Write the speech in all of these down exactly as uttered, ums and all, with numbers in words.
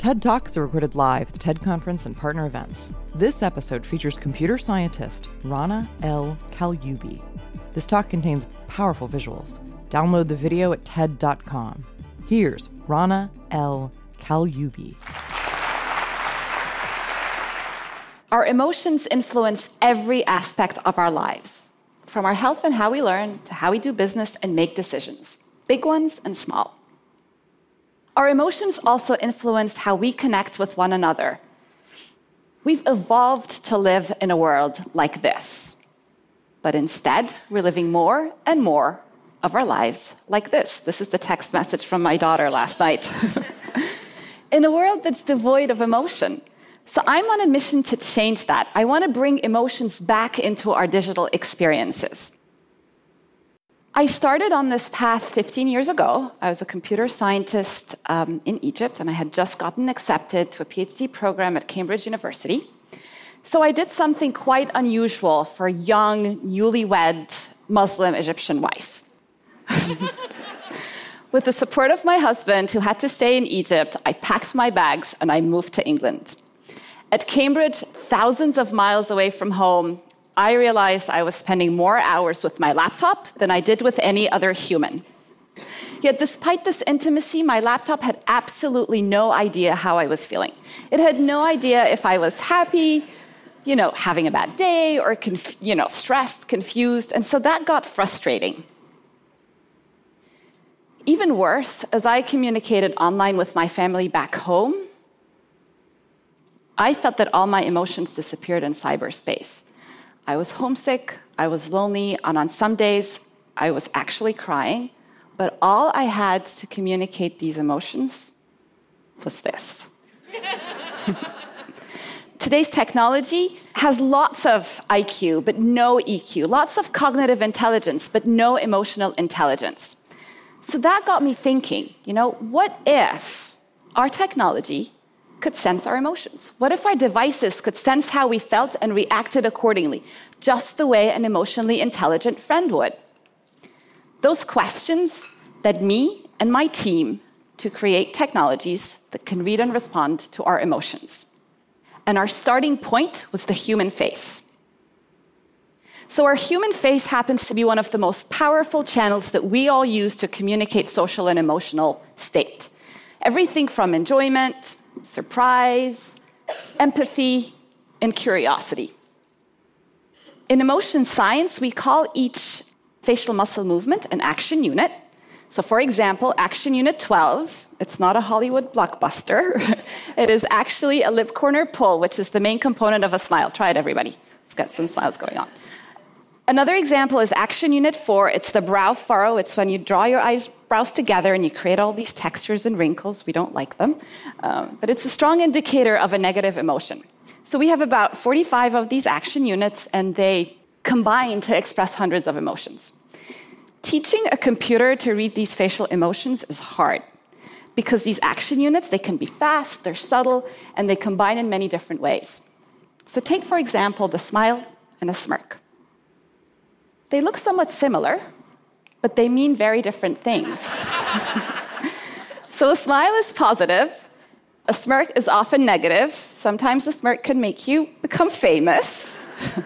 TED Talks are recorded live at the TED Conference and partner events. This episode features computer scientist Rana L. Kalyubi. This talk contains powerful visuals. Download the video at T E D dot com. Here's Rana L. Kalyubi. Our emotions influence every aspect of our lives, from our health and how we learn to how we do business and make decisions, big ones and small. Our emotions also influence how we connect with one another. We've evolved to live in a world like this, but instead, we're living more and more of our lives like this. This is the text message from my daughter last night. In a world that's devoid of emotion. So I'm on a mission to change that. I want to bring emotions back into our digital experiences. I started on this path fifteen years ago. I was a computer scientist um, in Egypt, and I had just gotten accepted to a PhD program at Cambridge University. So I did something quite unusual for a young, newlywed Muslim Egyptian wife. With the support of my husband, who had to stay in Egypt, I packed my bags and I moved to England. At Cambridge, thousands of miles away from home, I realized I was spending more hours with my laptop than I did with any other human. Yet despite this intimacy, my laptop had absolutely no idea how I was feeling. It had no idea if I was happy, you know, having a bad day, or conf- you know, stressed, confused, and so that got frustrating. Even worse, as I communicated online with my family back home, I felt that all my emotions disappeared in cyberspace. I was homesick, I was lonely, and on some days, I was actually crying, but all I had to communicate these emotions was this. Today's technology has lots of I Q, but no E Q, lots of cognitive intelligence, but no emotional intelligence. So that got me thinking, you know, what if our technology could sense our emotions? What if our devices could sense how we felt and reacted accordingly, just the way an emotionally intelligent friend would? Those questions led me and my team to create technologies that can read and respond to our emotions. And our starting point was the human face. So our human face happens to be one of the most powerful channels that we all use to communicate social and emotional state. Everything from enjoyment, surprise, empathy, and curiosity. In emotion science, we call each facial muscle movement an action unit. So for example, action unit twelve, it's not a Hollywood blockbuster. It is actually a lip corner pull, which is the main component of a smile. Try it, everybody. Let's get some smiles going on. Another example is action unit four. It's the brow furrow. It's when you draw your eyebrows together and you create all these textures and wrinkles. We don't like them. Um, but it's a strong indicator of a negative emotion. So we have about forty-five of these action units, and they combine to express hundreds of emotions. Teaching a computer to read these facial emotions is hard because these action units, they can be fast, they're subtle, and they combine in many different ways. So take, for example, the smile and a smirk. They look somewhat similar, but they mean very different things. So a smile is positive, a smirk is often negative. Sometimes a smirk can make you become famous.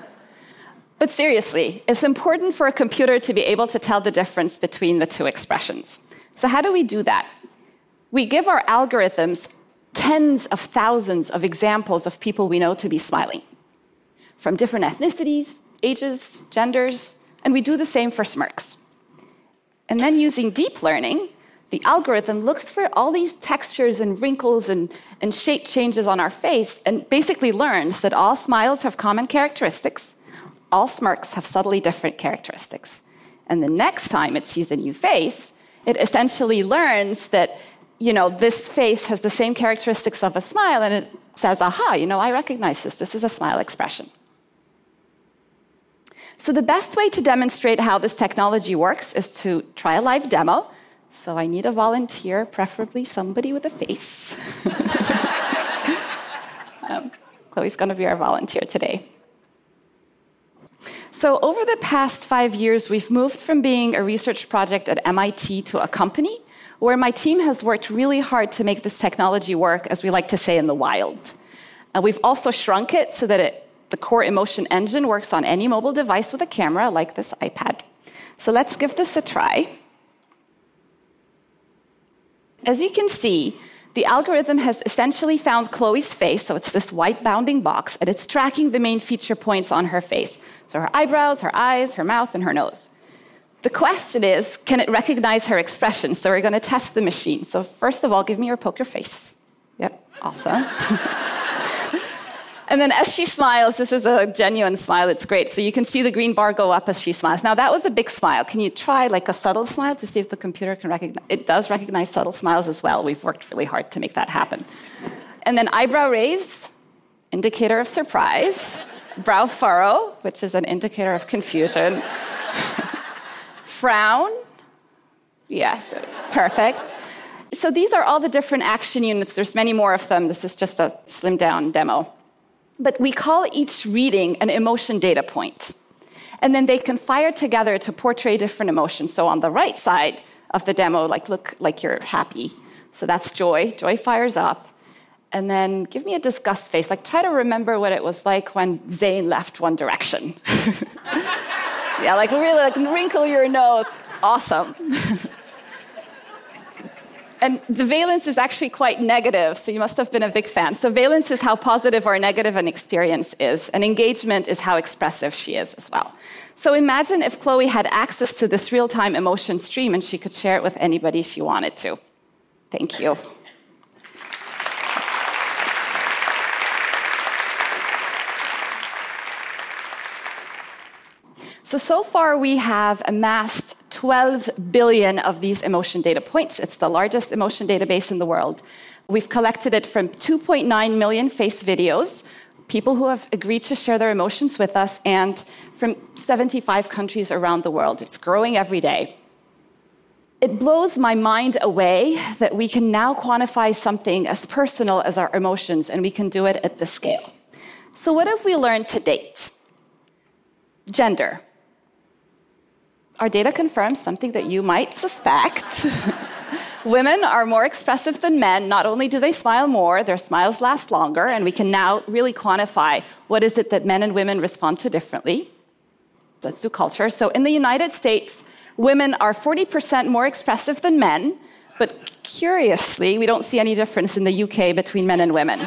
But seriously, it's important for a computer to be able to tell the difference between the two expressions. So how do we do that? We give our algorithms tens of thousands of examples of people we know to be smiling, from different ethnicities, ages, genders, and we do the same for smirks. And then using deep learning, the algorithm looks for all these textures and wrinkles and, and shape changes on our face and basically learns that all smiles have common characteristics, all smirks have subtly different characteristics. And the next time it sees a new face, it essentially learns that, you know, this face has the same characteristics of a smile, and it says, aha, you know, I recognize this. This is a smile expression. So the best way to demonstrate how this technology works is to try a live demo. So I need a volunteer, preferably somebody with a face. um, Chloe's going to be our volunteer today. So over the past five years, we've moved from being a research project at M I T to a company where my team has worked really hard to make this technology work, as we like to say, in the wild. And we've also shrunk it so that it, the core emotion engine works on any mobile device with a camera, like this iPad. So let's give this a try. As you can see, the algorithm has essentially found Chloe's face, so it's this white bounding box, and it's tracking the main feature points on her face. So her eyebrows, her eyes, her mouth, and her nose. The question is, can it recognize her expression? So we're going to test the machine. So first of all, give me your poker face. Yep, awesome. And then as she smiles, this is a genuine smile, it's great. So you can see the green bar go up as she smiles. Now that was a big smile. Can you try like a subtle smile to see if the computer can recognize? It does recognize subtle smiles as well. We've worked really hard to make that happen. And then eyebrow raise, indicator of surprise. Brow furrow, which is an indicator of confusion. Frown, yes, perfect. So these are all the different action units. There's many more of them. This is just a slimmed down demo. But we call each reading an emotion data point. And then they can fire together to portray different emotions. So on the right side of the demo, like look like you're happy. So that's joy. Joy fires up. And then give me a disgust face. Like try to remember what it was like when Zayn left One Direction. Yeah, like really like wrinkle your nose. Awesome. And the valence is actually quite negative, so you must have been a big fan. So valence is how positive or negative an experience is, and engagement is how expressive she is as well. So imagine if Chloe had access to this real-time emotion stream and she could share it with anybody she wanted to. Thank you. So, so far we have amassed twelve billion of these emotion data points. It's the largest emotion database in the world. We've collected it from two point nine million face videos, people who have agreed to share their emotions with us, and from seventy-five countries around the world. It's growing every day. It blows my mind away that we can now quantify something as personal as our emotions, and we can do it at this scale. So what have we learned to date? Gender. Our data confirms something that you might suspect. Women are more expressive than men. Not only do they smile more, their smiles last longer, and we can now really quantify what is it that men and women respond to differently. Let's do culture. So in the United States, women are forty percent more expressive than men, but curiously, we don't see any difference in the U K between men and women.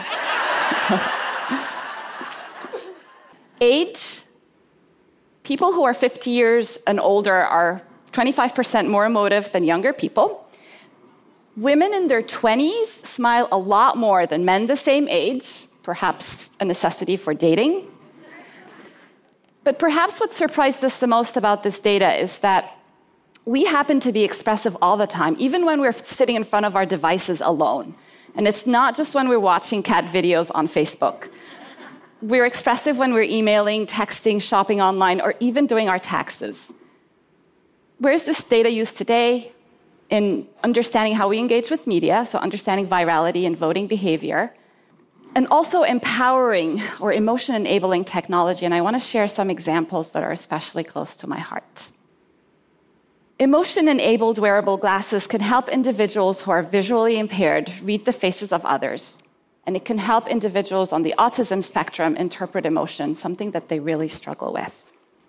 Age. People who are fifty years and older are twenty-five percent more emotive than younger people. Women in their twenties smile a lot more than men the same age, perhaps a necessity for dating. But perhaps what surprised us the most about this data is that we happen to be expressive all the time, even when we're sitting in front of our devices alone. And it's not just when we're watching cat videos on Facebook. We're expressive when we're emailing, texting, shopping online, or even doing our taxes. Where is this data used today? In understanding how we engage with media, so understanding virality and voting behavior, and also empowering or emotion-enabling technology. And I want to share some examples that are especially close to my heart. Emotion-enabled wearable glasses can help individuals who are visually impaired read the faces of others. And it can help individuals on the autism spectrum interpret emotion, something that they really struggle with.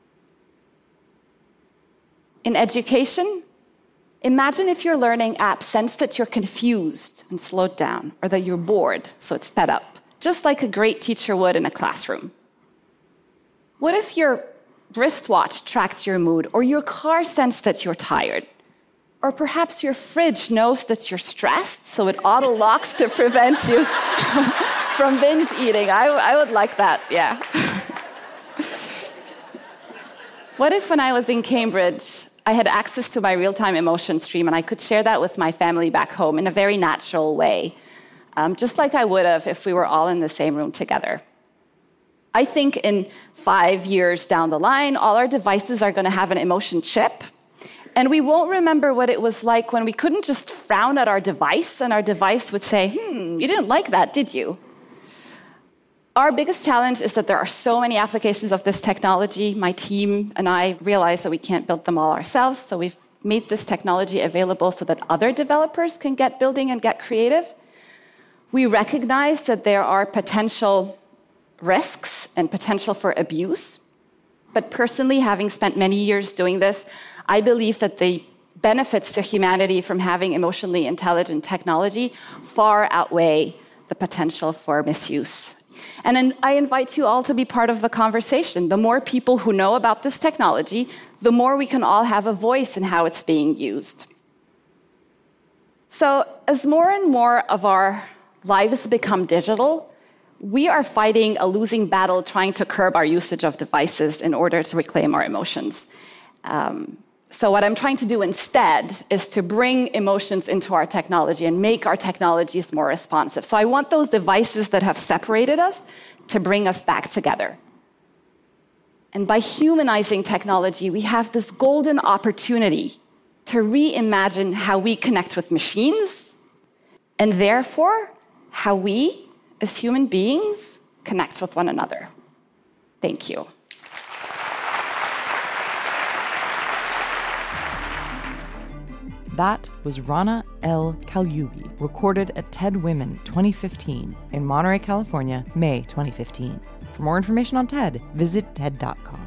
In education, imagine if your learning app sensed that you're confused and slowed down, or that you're bored, so it's sped up, just like a great teacher would in a classroom. What if your wristwatch tracked your mood, or your car sensed that you're tired? Or perhaps your fridge knows that you're stressed, so it auto-locks to prevent you from binge eating. I, I would like that, yeah. What if when I was in Cambridge, I had access to my real-time emotion stream and I could share that with my family back home in a very natural way, um, just like I would have if we were all in the same room together. I think in five years down the line, all our devices are going to have an emotion chip. And we won't remember what it was like when we couldn't just frown at our device and our device would say, hmm, you didn't like that, did you? Our biggest challenge is that there are so many applications of this technology. My team and I realize that we can't build them all ourselves, so we've made this technology available so that other developers can get building and get creative. We recognize that there are potential risks and potential for abuse. But personally, having spent many years doing this, I believe that the benefits to humanity from having emotionally intelligent technology far outweigh the potential for misuse. And then I invite you all to be part of the conversation. The more people who know about this technology, the more we can all have a voice in how it's being used. So as more and more of our lives become digital, we are fighting a losing battle trying to curb our usage of devices in order to reclaim our emotions. Um, so what I'm trying to do instead is to bring emotions into our technology and make our technologies more responsive. So I want those devices that have separated us to bring us back together. And by humanizing technology, we have this golden opportunity to reimagine how we connect with machines, and therefore, how we, as human beings, connect with one another. Thank you. That was Rana El Kalyoubi, recorded at TED Women twenty fifteen in Monterey, California, May twenty fifteen. For more information on TED, visit TED dot com.